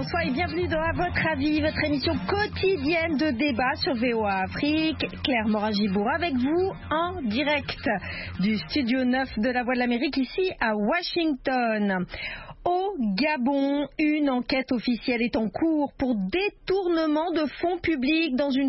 bonsoir et bienvenue dans À votre avis, votre émission quotidienne de débat sur VOA Afrique. Claire Morin-Gibourg avec vous en direct du studio 9 de la Voix de l'Amérique ici à Washington. Au Gabon, une enquête officielle est en cours pour détournement de fonds publics dans une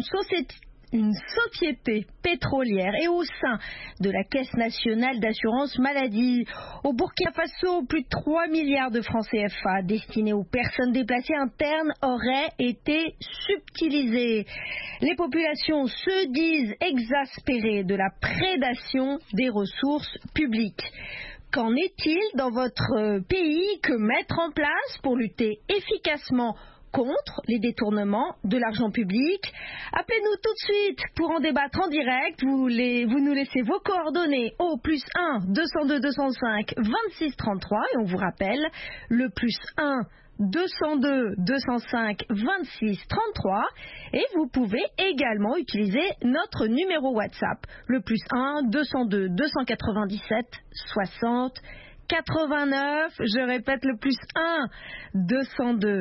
société pétrolière et au sein de la Caisse nationale d'assurance maladie. Au Burkina Faso, plus de 3 milliards de francs CFA destinés aux personnes déplacées internes auraient été subtilisés. Les populations se disent exaspérées de la prédation des ressources publiques. Qu'en est-il dans votre pays? Que mettre en place pour lutter efficacement contre les détournements de l'argent public? Appelez-nous tout de suite pour en débattre en direct. Vous nous laissez vos coordonnées au +1 202 205 26 33 et on vous rappelle le +1 202 205 26 33 et vous pouvez également utiliser notre numéro WhatsApp le +1 202 297 60 89, je répète le +1 202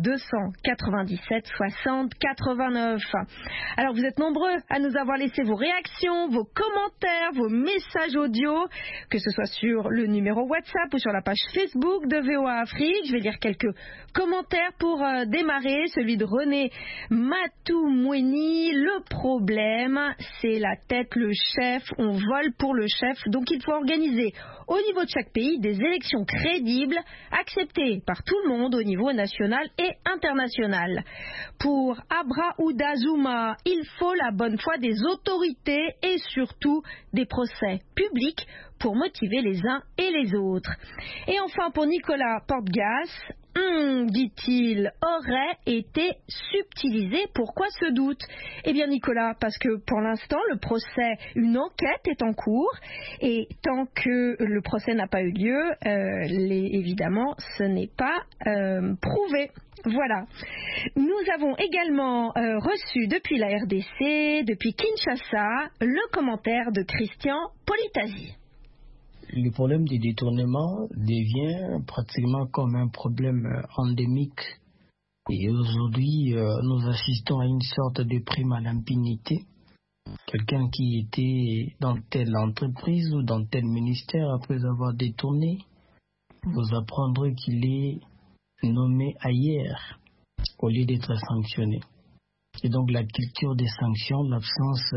297 60 89. Alors vous êtes nombreux à nous avoir laissé vos réactions, vos commentaires, vos messages audio, que ce soit sur le numéro WhatsApp ou sur la page Facebook de VOA Afrique. Je vais lire quelques commentaires pour démarrer. Celui de René Matoumoueni. Le problème, c'est la tête, le chef. On vole pour le chef. Donc il faut organiser au niveau de chaque pays des élections crédibles, acceptées par tout le monde au niveau national et international. Pour Abraouda Zouma, il faut la bonne foi des autorités et surtout des procès publics pour motiver les uns et les autres. Et enfin pour Nicolas Portegas, dit-il, aurait été subtilisé. Pourquoi ce doute? Eh bien Nicolas, parce que pour l'instant le procès, une enquête est en cours et tant que le procès n'a pas eu lieu, évidemment ce n'est pas prouvé. Voilà. Nous avons également reçu depuis la RDC, depuis Kinshasa, le commentaire de Christian Politasi. Le problème des détournements devient pratiquement comme un problème endémique. Et aujourd'hui, nous assistons à une sorte de prime à l'impunité. Quelqu'un qui était dans telle entreprise ou dans tel ministère, après avoir détourné, vous apprendrez qu'il est nommé ailleurs au lieu d'être sanctionné. Et donc la culture des sanctions, l'absence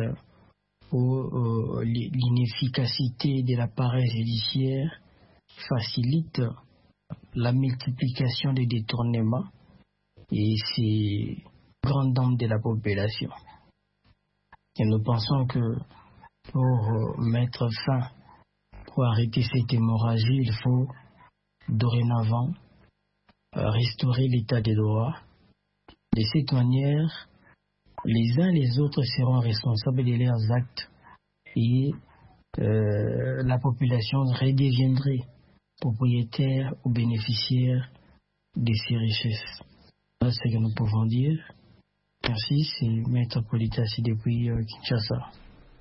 ou l'inefficacité de l'appareil judiciaire facilite la multiplication des détournements et c'est grande dame de la population. Et nous pensons que pour mettre fin, pour arrêter cette hémorragie, il faut dorénavant restaurer l'état des droits. De cette manière, les uns et les autres seront responsables de leurs actes et la population redeviendrait propriétaire ou bénéficiaire de ces richesses. Voilà ce que nous pouvons dire. Merci, c'est Maître Politasi depuis Kinshasa.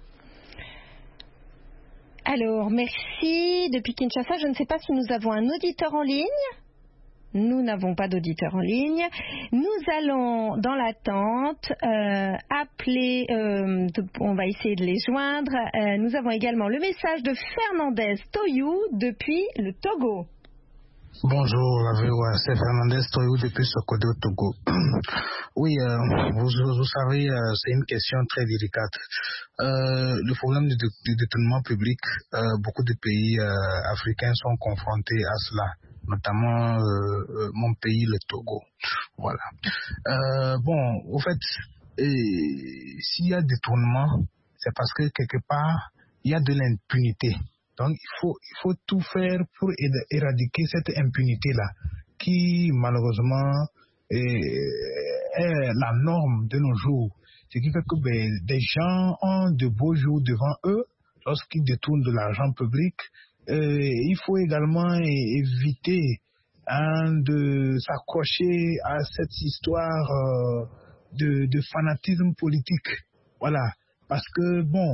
Alors, merci depuis Kinshasa. Je ne sais pas si nous avons un auditeur en ligne. Nous n'avons pas d'auditeur en ligne. Nous allons, dans l'attente, appeler, on va essayer de les joindre. Nous avons également le message de Fernandez Toyou depuis le Togo. Bonjour, c'est Fernandez Toyou depuis Sokoto, Togo. Oui, vous savez, c'est une question très délicate. Le problème du détournement public, beaucoup de pays africains sont confrontés à cela, notamment mon pays, le Togo. Voilà. Au fait, s'il y a détournement, c'est parce que quelque part, il y a de l'impunité. Donc, il faut tout faire pour éradiquer cette impunité-là, qui malheureusement est la norme de nos jours. Ce qui fait que des gens ont de beaux jours devant eux lorsqu'ils détournent de l'argent public. Il faut également éviter de s'accrocher à cette histoire de fanatisme politique. Voilà. Parce que,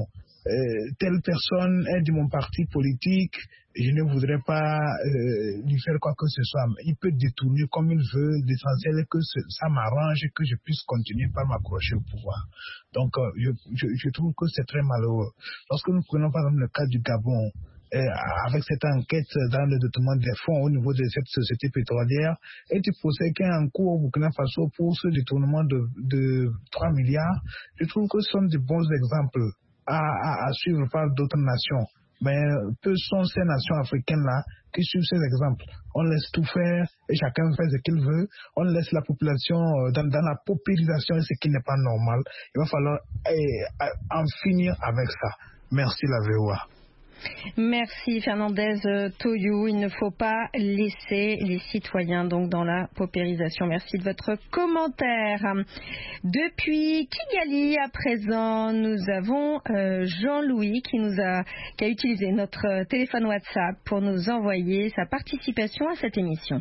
telle personne est de mon parti politique, je ne voudrais pas lui faire quoi que ce soit. Il peut détourner comme il veut. L'essentiel est que ça m'arrange et que je puisse continuer par m'accrocher au pouvoir. Donc, je trouve que c'est très malheureux. Lorsque nous prenons par exemple le cas du Gabon, avec cette enquête dans le document des fonds au niveau de cette société pétrolière, et du procès qui est en cours au Burkina Faso pour ce détournement de 3 milliards, je trouve que ce sont de bons exemples à suivre par d'autres nations. Mais peu sont ces nations africaines-là qui suivent ces exemples. On laisse tout faire et chacun fait ce qu'il veut. On laisse la population dans la paupérisation, ce qui n'est pas normal. Il va falloir en finir avec ça. Merci la VOA. Merci Fernandez Toyou. Il ne faut pas laisser les citoyens donc dans la paupérisation. Merci de votre commentaire. Depuis Kigali à présent, nous avons Jean-Louis qui a utilisé notre téléphone WhatsApp pour nous envoyer sa participation à cette émission.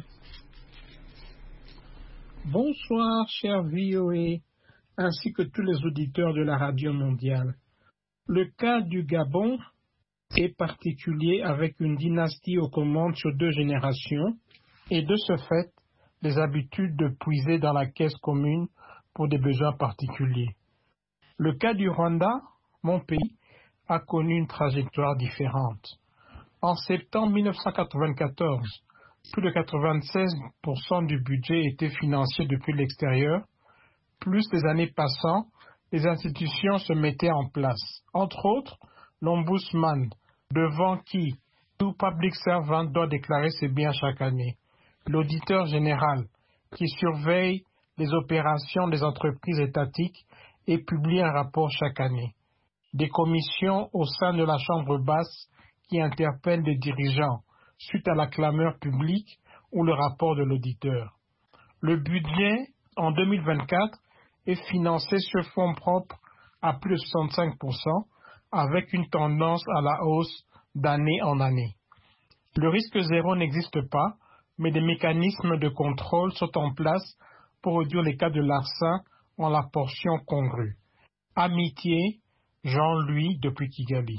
Bonsoir cher VOA, ainsi que tous les auditeurs de la radio mondiale. Le cas du Gabon est particulier avec une dynastie aux commandes sur 2 générations et de ce fait, les habitudes de puiser dans la caisse commune pour des besoins particuliers. Le cas du Rwanda, mon pays, a connu une trajectoire différente. En septembre 1994, plus de 96% du budget était financé depuis l'extérieur. Plus les années passant, les institutions se mettaient en place. Entre autres, l'ombudsman, devant qui tout public servant doit déclarer ses biens chaque année. L'auditeur général, qui surveille les opérations des entreprises étatiques et publie un rapport chaque année. Des commissions au sein de la Chambre basse qui interpellent des dirigeants suite à la clameur publique ou le rapport de l'auditeur. Le budget en 2024 est financé sur fonds propres à plus de 65%, avec une tendance à la hausse d'année en année. Le risque zéro n'existe pas, mais des mécanismes de contrôle sont en place pour réduire les cas de larcin en la portion congrue. Amitié, Jean-Louis depuis Kigali.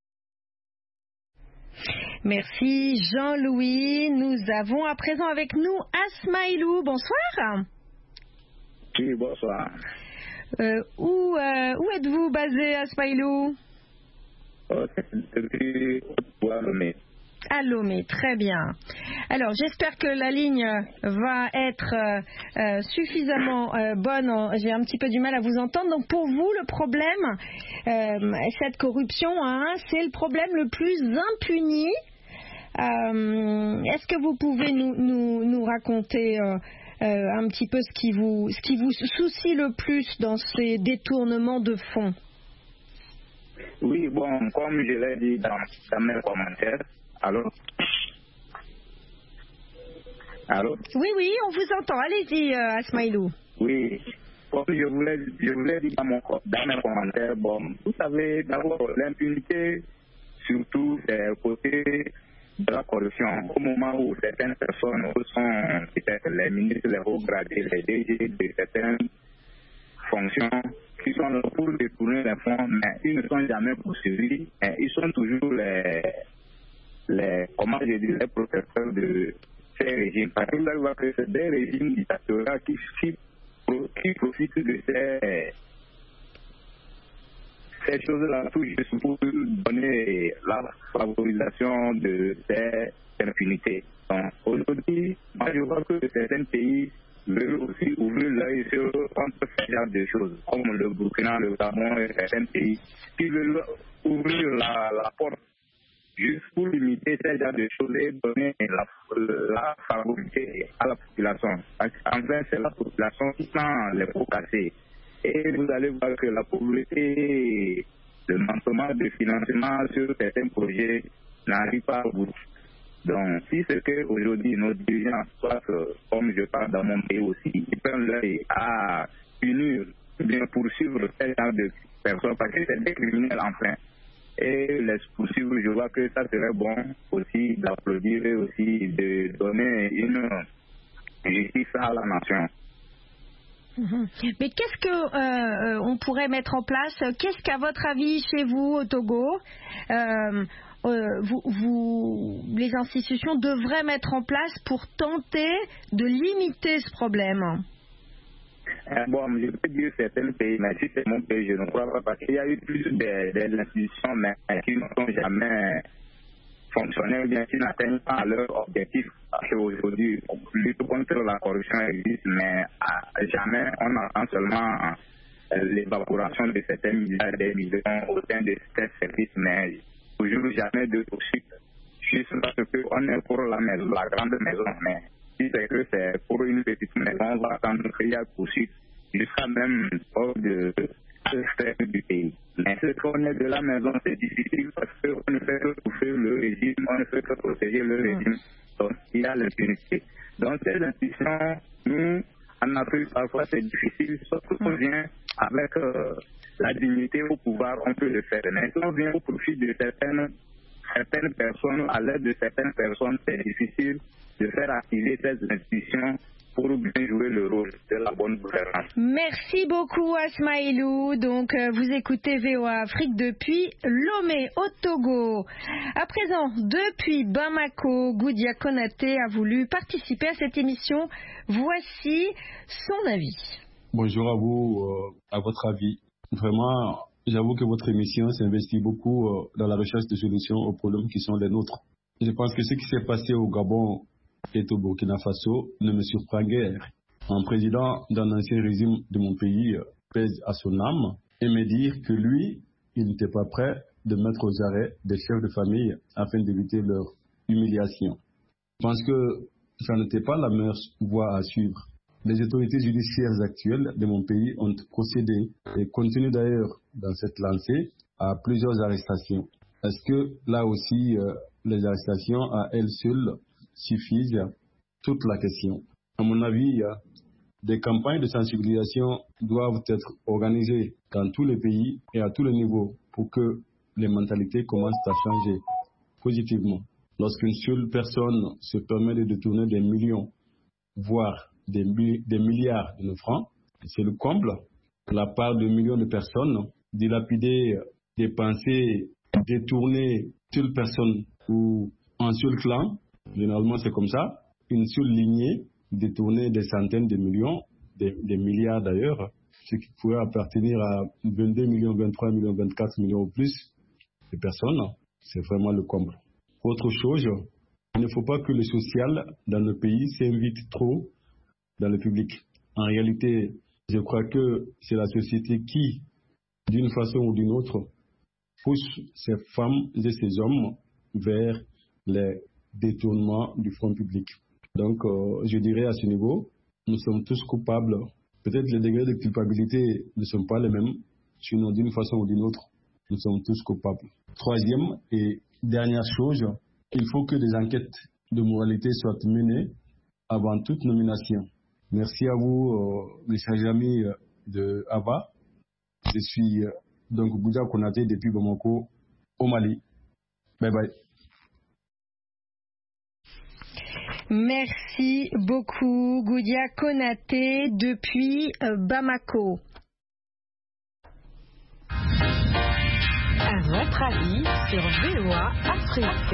Merci Jean-Louis. Nous avons à présent avec nous Asmaïlou. Bonsoir. Oui, bonsoir. Où êtes-vous basé, Asmaïlou? À Lomé, très bien. Alors, j'espère que la ligne va être suffisamment bonne. J'ai un petit peu du mal à vous entendre. Donc, pour vous, le problème, cette corruption, c'est le problème le plus impuni. Est-ce que vous pouvez nous raconter un petit peu ce qui vous soucie le plus dans ces détournements de fonds? Oui, bon, comme je l'ai dit dans mes commentaires, allô? Oui, on vous entend. Allez-y, Asmaïlou. Oui, comme je voulais dire dans mes commentaires, bon, vous savez, d'abord, l'impunité, surtout, c'est côté de la corruption. Au moment où certaines personnes sont peut-être les ministres, les hauts gradés, les DG de certaines fonctions, qui sont là pour détourner les fonds, mais ils ne sont jamais poursuivis. Ils sont toujours les protecteurs de ces régimes. Parce que vous allez voir que c'est des régimes dictatoriaux qui profitent de ces choses-là, tout juste pour donner la favorisation de ces impunités. Donc, aujourd'hui, moi je vois que certains pays veulent aussi ouvrir l'œil contre ce genre de choses, comme le Burkina, le Gabon et certains pays qui veulent ouvrir la porte juste pour limiter ce genre de choses et donner la favorité à la population. Enfin, c'est la population qui prend les pots cassés. Et vous allez voir que la pauvreté, le manquement de financement sur certains projets n'arrive pas au bout. Donc, si c'est qu'aujourd'hui, nos dirigeants, soit comme je parle dans mon pays aussi, ils prennent l'œil à punir, bien poursuivre ce genre de personnes, parce que c'est des criminels enfin. Et les poursuivre, je vois que ça serait bon aussi d'applaudir et aussi de donner une justice à la nation. Mais qu'est-ce que on pourrait mettre en place? Qu'est-ce qu'à votre avis chez vous au Togo, les institutions devraient mettre en place pour tenter de limiter ce problème? Bon, je peux dire certains pays, mais si c'est mon pays, je ne crois pas, parce qu'il y a eu plus d'institutions, mais qui ne sont jamais fonctionnées, bien qui n'atteignent pas leur objectif. Parce qu'aujourd'hui, lutte contre la corruption existe, mais jamais on entend seulement l'évaporation de certains milliards, des millions au sein de ces services, mais toujours jamais de poursuite. Juste parce qu'on est pour la maison, la grande maison, mais si c'est que c'est pour une petite maison, on va attendre qu'il y a poursuite jusqu'à même hors de l'extérieur du pays. Mais ce qu'on est de la maison, c'est difficile parce qu'on ne fait que toucher le régime, on ne fait que protéger le régime. Donc, il y a l'impunité. Donc, ces institutions, nous, en Afrique, parfois c'est difficile, sauf qu'on vient avec la dignité au pouvoir, on peut le faire. Mais si on vient au profit de certaines personnes, à l'aide de certaines personnes, c'est difficile de faire activer ces institutions pour bien jouer le rôle de la bonne gouvernance. Merci beaucoup Asmaïlou. Donc vous écoutez VOA Afrique depuis Lomé au Togo. À présent, depuis Bamako, Goudia Konaté a voulu participer à cette émission. Voici son avis. Bonjour à vous, à votre avis. Vraiment, j'avoue que votre émission s'investit beaucoup dans la recherche de solutions aux problèmes qui sont les nôtres. Je pense que ce qui s'est passé au Gabon et au Burkina Faso ne me surprend guère. Un président d'un ancien régime de mon pays pèse à son âme et me dire que lui, il n'était pas prêt de mettre aux arrêts des chefs de famille afin d'éviter leur humiliation. Je pense que ça n'était pas la meilleure voie à suivre. Les autorités judiciaires actuelles de mon pays ont procédé et continuent d'ailleurs dans cette lancée à plusieurs arrestations. Est-ce que là aussi les arrestations à elles seules suffisent? Toute la question. À mon avis, des campagnes de sensibilisation doivent être organisées dans tous les pays et à tous les niveaux pour que les mentalités commencent à changer positivement. Lorsqu'une seule personne se permet de détourner des millions, voire des milliards de nos francs, c'est le comble. La part de millions de personnes, dilapider, dépenser, détourner une seule personne ou un seul clan, généralement c'est comme ça, une seule lignée, détourner des centaines de millions, des milliards d'ailleurs, ce qui pourrait appartenir à 22 millions, 23 millions, 24 millions ou plus de personnes, c'est vraiment le comble. Autre chose, il ne faut pas que le social dans nos pays s'invite trop dans le public. En réalité, je crois que c'est la société qui, d'une façon ou d'une autre, pousse ces femmes et ces hommes vers les détournements du fonds public. Donc, je dirais à ce niveau, nous sommes tous coupables. Peut-être les degrés de culpabilité ne sont pas les mêmes, sinon d'une façon ou d'une autre, nous sommes tous coupables. Troisième et dernière chose, il faut que des enquêtes de moralité soient menées avant toute nomination. Merci à vous, mes chers amis de Ava. Je suis donc Goudia Konaté depuis Bamako, au Mali. Bye bye. Merci beaucoup, Goudia Konaté depuis Bamako. À votre avis sur VOA Afrique.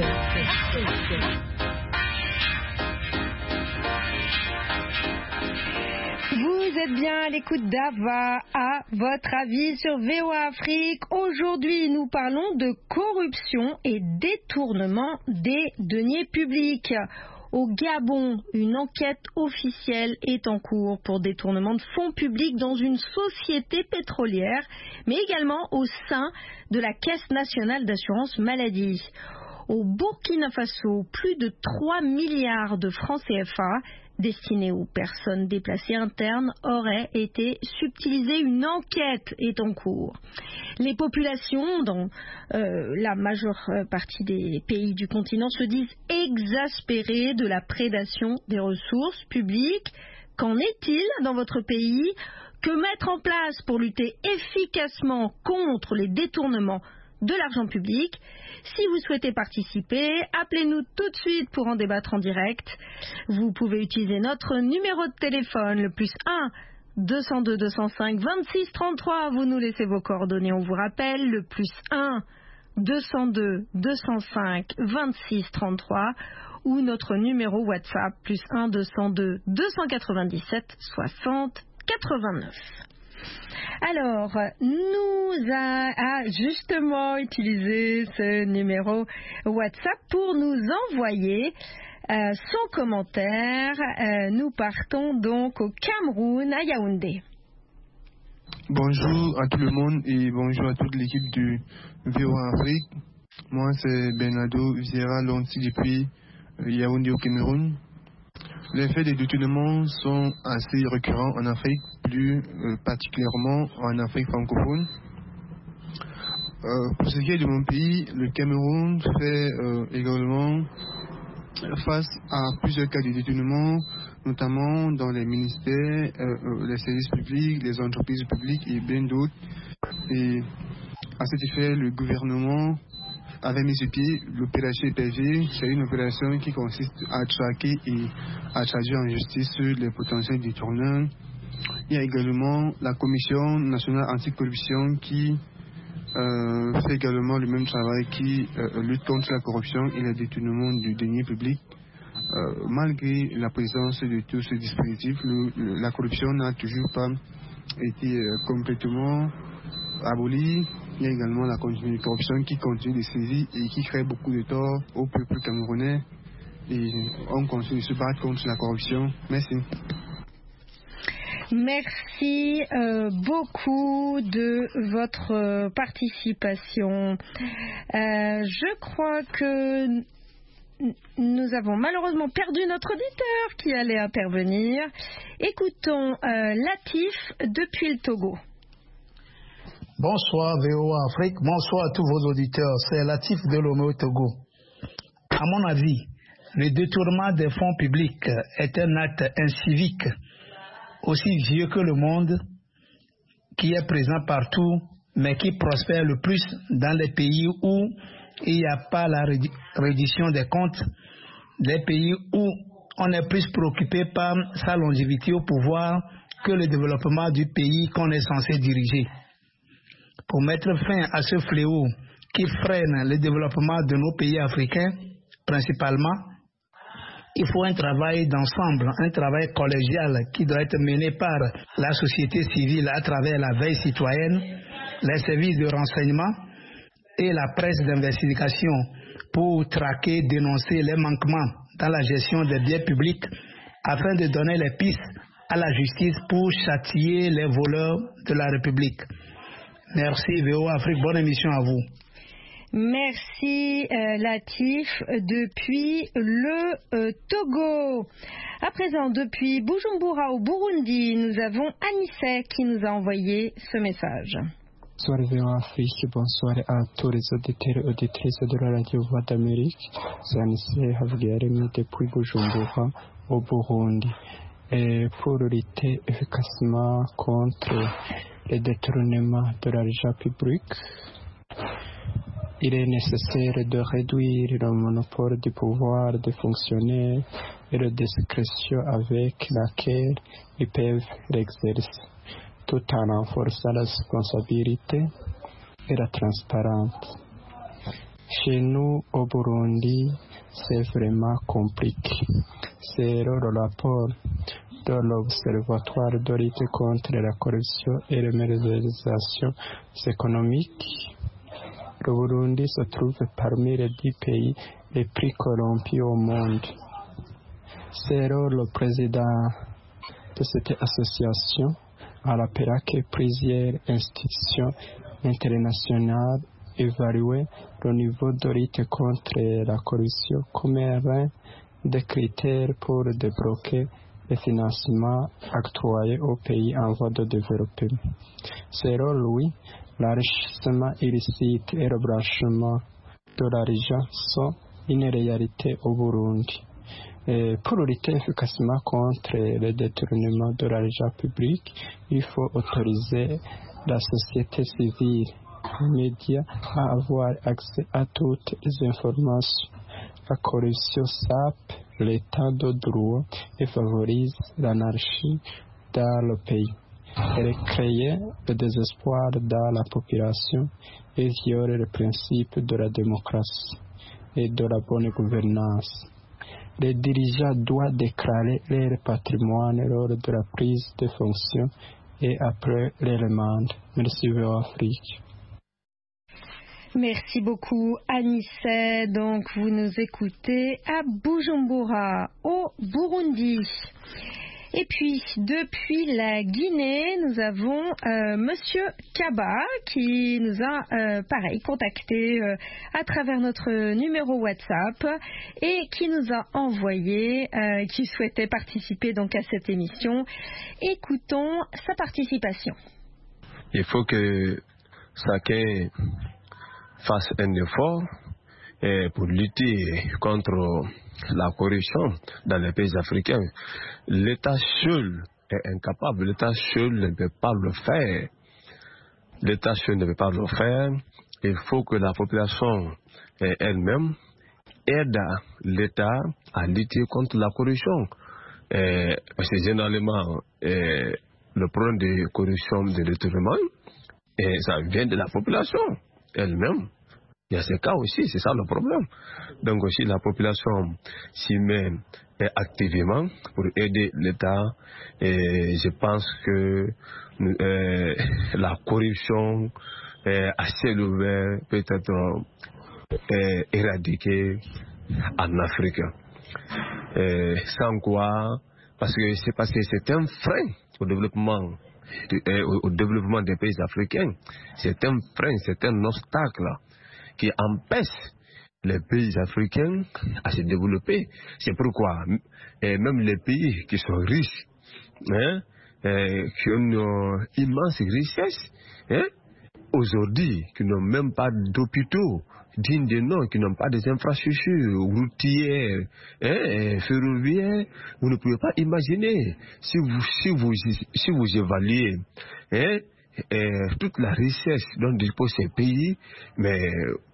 Vous êtes bien à l'écoute d'Ava, à votre avis sur VOA Afrique. Aujourd'hui, nous parlons de corruption et détournement des deniers publics. Au Gabon, une enquête officielle est en cours pour détournement de fonds publics dans une société pétrolière, mais également au sein de la Caisse nationale d'assurance maladie. Au Burkina Faso, plus de 3 milliards de francs CFA destinés aux personnes déplacées internes auraient été subtilisés. Une enquête est en cours. Les populations dans la majeure partie des pays du continent se disent exaspérées de la prédation des ressources publiques. Qu'en est-il dans votre pays? Que mettre en place pour lutter efficacement contre les détournements de l'argent public? Si vous souhaitez participer, appelez-nous tout de suite pour en débattre en direct. Vous pouvez utiliser notre numéro de téléphone, le +1 202 205 26 33. Vous nous laissez vos coordonnées, on vous rappelle, le +1 202 205 26 33 ou notre numéro WhatsApp +1 202 297 60 89. Alors, nous a justement utilisé ce numéro WhatsApp pour nous envoyer son commentaire. Nous partons donc au Cameroun, à Yaoundé. Bonjour à tout le monde et bonjour à toute l'équipe du VOA Afrique. Moi, c'est Bernardo Vieira Lonti depuis Yaoundé au Cameroun. Les faits de détournement sont assez récurrents en Afrique, plus particulièrement en Afrique francophone. Pour ce qui est de mon pays, le Cameroun fait également face à plusieurs cas de détournement, notamment dans les ministères, les services publics, les entreprises publiques et bien d'autres. Et à cet effet, le gouvernement avait mis sur pied l'opération PV. C'est une opération qui consiste à traquer et à traduire en justice les potentiels détourneurs. Il y a également la Commission nationale anticorruption qui fait également le même travail, qui lutte contre la corruption et le détournement du denier public. Malgré la présence de tout ce dispositif, la corruption n'a toujours pas été complètement abolie. Il y a également la corruption qui continue de saisir et qui crée beaucoup de tort au peuple camerounais. Et on continue de se battre contre la corruption. Merci. Merci beaucoup de votre participation. Je crois que nous avons malheureusement perdu notre auditeur qui allait intervenir. Écoutons Latif depuis le Togo. Bonsoir VOA Afrique, bonsoir à tous vos auditeurs. C'est Latif de Lomé au Togo. À mon avis, le détournement des fonds publics est un acte incivique aussi vieux que le monde, qui est présent partout, mais qui prospère le plus dans les pays où il n'y a pas la reddition des comptes, les pays où on est plus préoccupé par sa longévité au pouvoir que le développement du pays qu'on est censé diriger. Pour mettre fin à ce fléau qui freine le développement de nos pays africains, principalement, il faut un travail d'ensemble, un travail collégial qui doit être mené par la société civile à travers la veille citoyenne, les services de renseignement et la presse d'investigation pour traquer, dénoncer les manquements dans la gestion des biens publics afin de donner les pistes à la justice pour châtier les voleurs de la République. Merci VOA Afrique, bonne émission à vous. Merci Latif depuis le Togo. À présent, depuis Bujumbura au Burundi, nous avons Anissé qui nous a envoyé ce message. Bonsoir VOA Afrique, bonsoir à tous les auditeurs et auditrices de la radio Voix d'Amérique. C'est Anissé Havgiyaremye depuis Bujumbura au Burundi. Et pour lutter efficacement contre le détournement de l'argent public, il est nécessaire de réduire le monopole du pouvoir des fonctionnaires et la discrétion avec laquelle ils peuvent l'exercer, tout en renforçant la responsabilité et la transparence. Chez nous, au Burundi, c'est vraiment compliqué. C'est le rapport de l'Observatoire de lutte contre la corruption et la malversation économique. Le Burundi se trouve parmi les 10 pays les plus corrompus au monde. C'est le président de cette association a rappelé que plusieurs institutions internationales évaluaient le niveau de lutte contre la corruption comme un des critères pour débloquer les financements octroyés aux pays en voie de développement. Selon lui, l'enrichissement illicite et le blanchiment de l'argent sont une réalité au Burundi. Et pour lutter efficacement contre le détournement de l'argent public, il faut autoriser la société civile, les médias à avoir accès à toutes les informations. La corruption sape l'état de droit et favorise l'anarchie dans le pays. Elle crée le désespoir dans la population et viole le principe de la démocratie et de la bonne gouvernance. Les dirigeants doivent déclarer leur patrimoine lors de la prise de fonction et après les demandes. Merci VOA Afrique. Merci beaucoup Anissé. Donc vous nous écoutez à Bujumbura, au Burundi. Et puis, depuis la Guinée, nous avons Monsieur Kaba qui nous a, contacté à travers notre numéro WhatsApp et qui nous a envoyé, qui souhaitait participer donc à cette émission. Écoutons sa participation. Il faut que chacun fasse un effort pour lutter contre la corruption dans les pays africains. L'État seul est incapable, l'État seul ne peut pas le faire. L'État seul ne peut pas le faire. Il faut que la population elle-même aide l'État à lutter contre la corruption. Parce que généralement, le problème de corruption, de détournement, ça vient de la population elle-même. Il y a ces cas aussi, c'est ça le problème. Donc aussi la population s'y met activement pour aider l'État et je pense que la corruption à ciel ouvert peut être éradiquée en Afrique. Sans quoi, parce que c'est un frein au développement des pays africains. C'est un frein, c'est un obstacle qui empêche les pays africains à se développer. C'est pourquoi même les pays qui sont riches, qui ont une immense richesse, aujourd'hui, qui n'ont même pas d'hôpitaux dignes de nom, qui n'ont pas des infrastructures routières, ferroviaires, vous ne pouvez pas imaginer si vous évaluez toute la richesse dont disposent ces pays, mais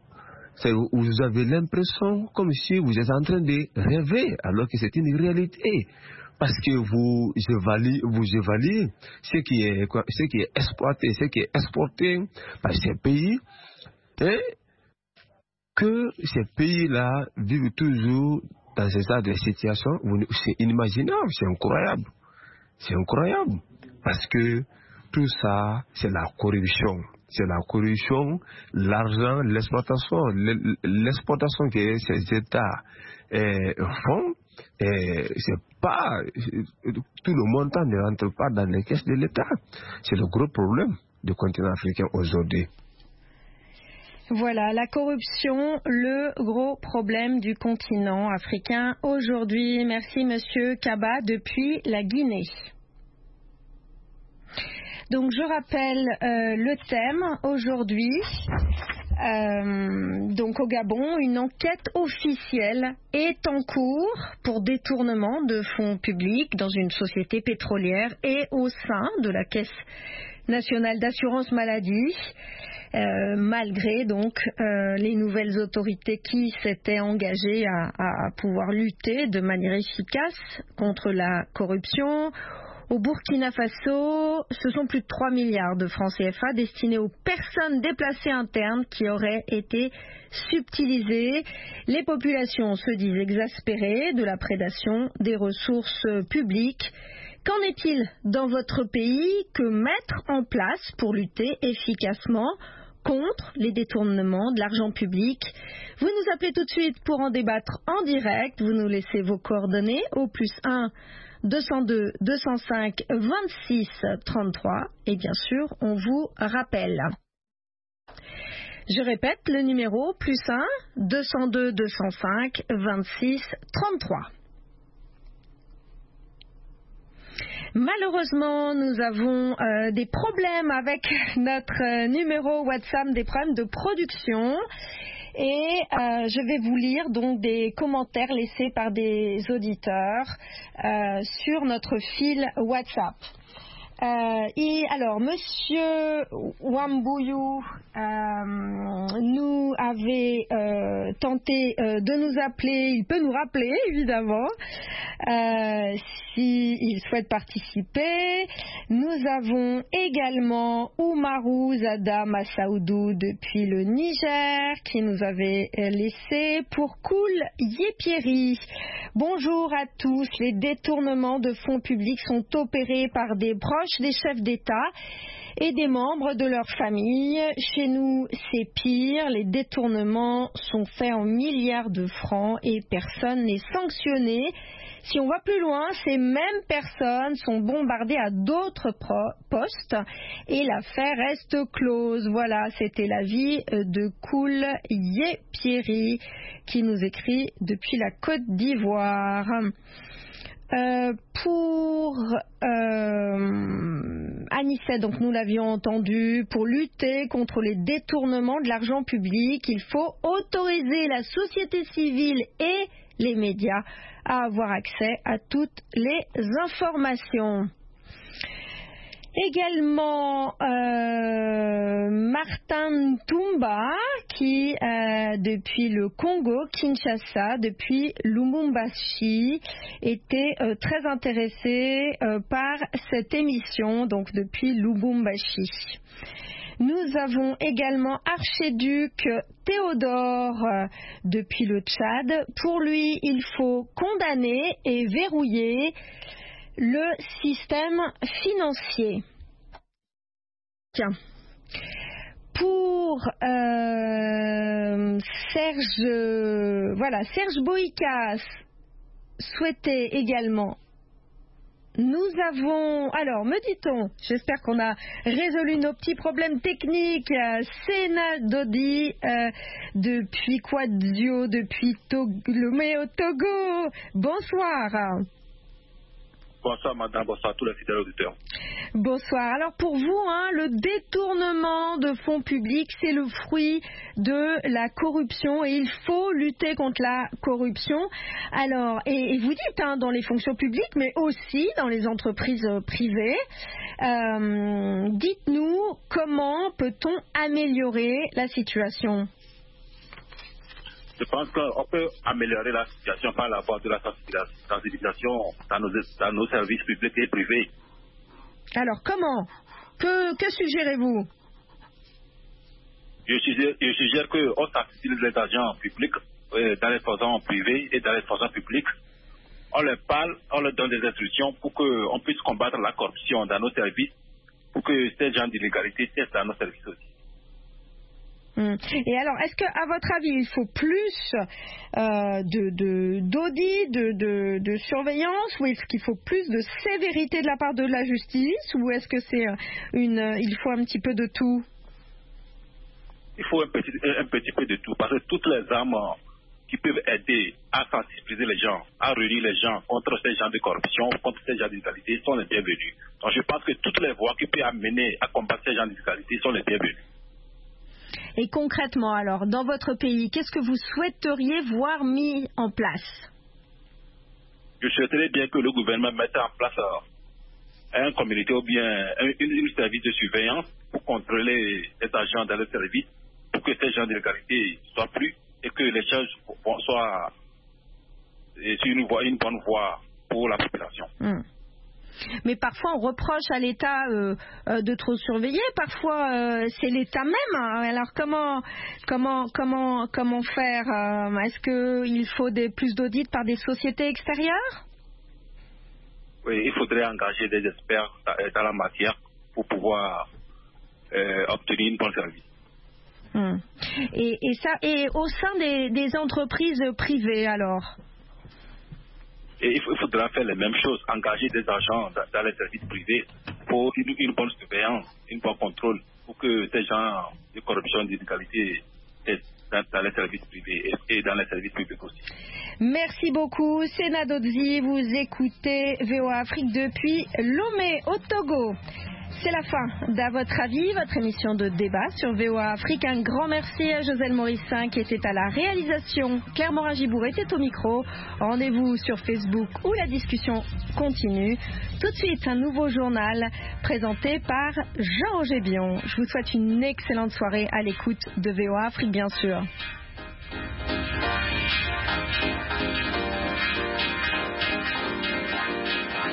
vous avez l'impression comme si vous êtes en train de rêver, alors que c'est une réalité. Parce que vous évaluez ce qui est exploité, ce qui est exporté par ces pays, et que ces pays-là vivent toujours dans ce genre de situation. C'est inimaginable, c'est incroyable. C'est incroyable. Parce que tout ça, c'est la corruption. C'est la corruption, l'argent, l'exportation que ces États font. C'est pas tout le montant ne rentre pas dans les caisses de l'État. C'est le gros problème du continent africain aujourd'hui. Voilà, la corruption, le gros problème du continent africain aujourd'hui. Merci Monsieur Kaba depuis la Guinée. Donc je rappelle le thème aujourd'hui. Donc au Gabon, une enquête officielle est en cours pour détournement de fonds publics dans une société pétrolière et au sein de la Caisse nationale d'assurance maladie, malgré donc les nouvelles autorités qui s'étaient engagées à pouvoir lutter de manière efficace contre la corruption. Au Burkina Faso, ce sont plus de 3 milliards de francs CFA destinés aux personnes déplacées internes qui auraient été subtilisées. Les populations se disent exaspérées de la prédation des ressources publiques. Qu'en est-il dans votre pays? Que mettre en place pour lutter efficacement contre les détournements de l'argent public? Vous nous appelez tout de suite pour en débattre en direct. Vous nous laissez vos coordonnées au +1 202 205 26 33 et bien sûr on vous rappelle. Je répète le numéro +1 202 205 26 33. Malheureusement, nous avons des problèmes avec notre numéro WhatsApp, des problèmes de production. Et je vais vous lire donc des commentaires laissés par des auditeurs sur notre fil WhatsApp. Alors, Monsieur Wambouyou nous avait tenté de nous appeler. Il peut nous rappeler, évidemment, s'il souhaite participer. Nous avons également Oumarou Zada Massaoudou depuis le Niger qui nous avait laissé pour Koul Yepieri. Bonjour à tous. Les détournements de fonds publics sont opérés par des proches des chefs d'État et des membres de leur famille. Chez nous, c'est pire. Les détournements sont faits en milliards de francs et personne n'est sanctionné. Si on va plus loin, ces mêmes personnes sont bombardées à d'autres postes et l'affaire reste close. Voilà, c'était l'avis de Koul Yepieri qui nous écrit depuis la Côte d'Ivoire. Pour Anicet, donc nous l'avions entendu, pour lutter contre les détournements de l'argent public, il faut autoriser la société civile et les médias à avoir accès à toutes les informations. Également Martin Toumba qui depuis le Congo, Kinshasa, depuis Lubumbashi, était très intéressé par cette émission, donc depuis Lubumbashi. Nous avons également Archiduc Théodore depuis le Tchad. Pour lui, il faut condamner et verrouiller le système financier. Tiens. Pour Serge Boïkas souhaitait également. Nous avons, alors me dit-on, j'espère qu'on a résolu nos petits problèmes techniques, Sena Dodi depuis Kouadzio, depuis Lomé au Togo. Bonsoir. Bonsoir madame, bonsoir à tous les fidèles auditeurs. Bonsoir. Alors pour vous, le détournement de fonds publics, c'est le fruit de la corruption et il faut lutter contre la corruption. Alors, et vous dites dans les fonctions publiques, mais aussi dans les entreprises privées. Dites-nous comment peut-on améliorer la situation? Je pense qu'on peut améliorer la situation par la voie de la sensibilisation dans nos services publics et privés. Alors, comment? Que suggérez-vous? Je suggère qu'on sensibilise les agents publics dans les fonctions privées et dans les fonctions publiques. On leur parle, on leur donne des instructions pour qu'on puisse combattre la corruption dans nos services, pour que ces gens d'illégalité cessent dans nos services aussi. Et alors, est-ce qu'à votre avis, il faut plus d'audit, de surveillance, ou est-ce qu'il faut plus de sévérité de la part de la justice, ou est-ce que c'est il faut un petit peu de tout? Il faut un petit peu de tout, parce que toutes les armes qui peuvent aider à sensibiliser les gens, à réunir les gens contre ces gens de corruption, contre ces gens d'illégalité sont les bienvenus. Donc je pense que toutes les voies qui peuvent amener à combattre ces gens d'illégalité sont les bienvenus. Et concrètement, alors, dans votre pays, qu'est-ce que vous souhaiteriez voir mis en place? Je souhaiterais bien que le gouvernement mette en place un communauté ou bien une service de surveillance pour contrôler les agents dans le service, pour que ces gens d'illégalité soient plus et que les choses soient sur une bonne voie pour la population. Mais parfois on reproche à l'État de trop surveiller, parfois c'est l'État même. Alors comment faire? Est-ce qu'il faut plus d'audits par des sociétés extérieures? Oui, il faudrait engager des experts dans la matière pour pouvoir obtenir une bonne service. Et au sein des entreprises privées alors? Et il faudra faire les mêmes choses, engager des agents dans les services privés pour une bonne surveillance, un bon contrôle, pour que ces gens de corruption, d'illégalité dans les services privés et dans les services publics aussi. Merci beaucoup. Sena Dodzi, vous écoutez VOA Afrique depuis Lomé au Togo. C'est la fin d'À votre avis, votre émission de débat sur VOA Afrique. Un grand merci à Joselle Morissin qui était à la réalisation. Claire Morin-Gibourg était au micro. Rendez-vous sur Facebook où la discussion continue. Tout de suite, un nouveau journal présenté par Jean-Roger Bion. Je vous souhaite une excellente soirée à l'écoute de VOA Afrique, bien sûr.